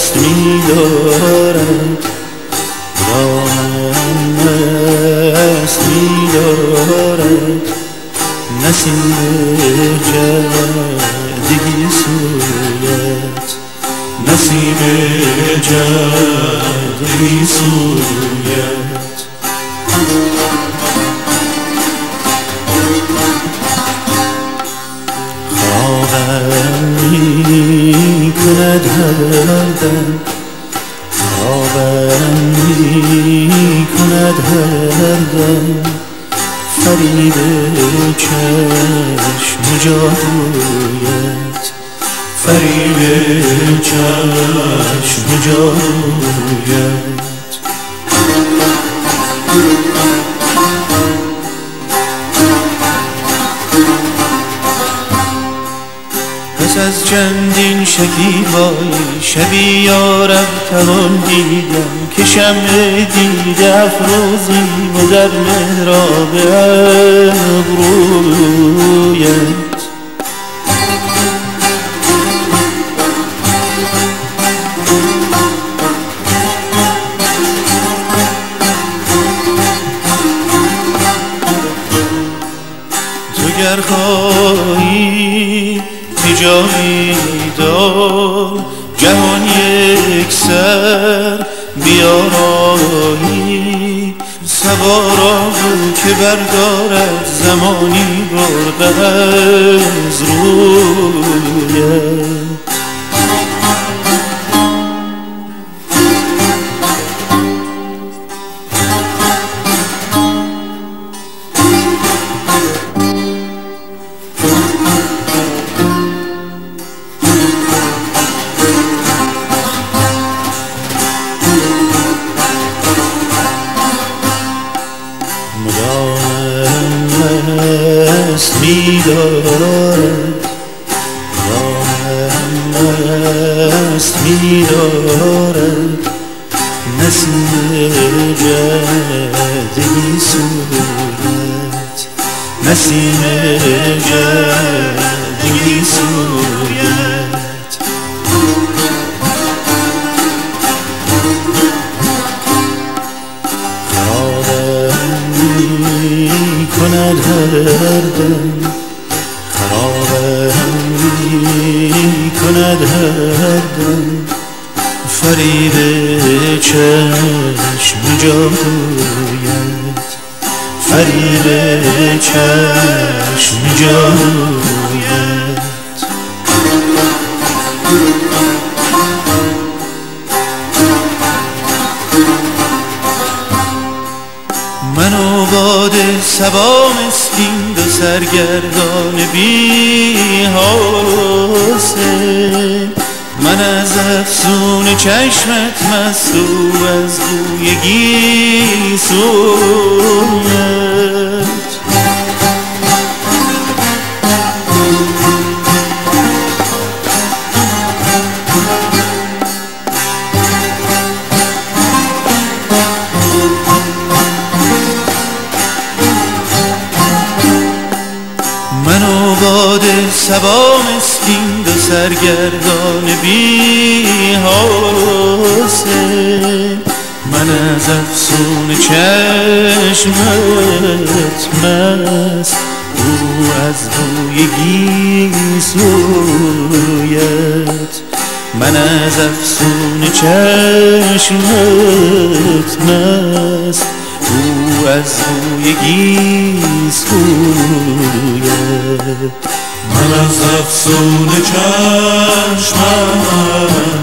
دست می‌دارد، خداوند دست می‌دارد. نسیم جدی سویت، نسیم جدی سویت. خوابم می‌کند هر دم، خوابم می‌کند هر دم. فریب چشم جادویت، فریب چشم جادویت. پس از چندین شکیبایی شبی یارب توان دیدم که شمع دیده افروزیم و در محراب ابرویت. تو گر خواهی جایی دار جهان یک سر بیارایی، سوارا که بردارد زمانی برده از رویت. دست می‌دارد، دست می‌دارد. نسیم جدی سویت، نسیم جدی سویت. کند هر دم، خرابم کند هر دم. فریب چشم جادویت، فریب چشم جادویت. من و باد صبا مسکین دو سرگردان بی حوصله، من از افسون چشمت مست و از بوی گیسویت. من و باد صبا مسکین دو سرگردان بی حوصله، من از افسون چشمت مست او از بوی گیسویت. من از افسون چشمت مست او از بوی گیسویت. من از افسون چشمت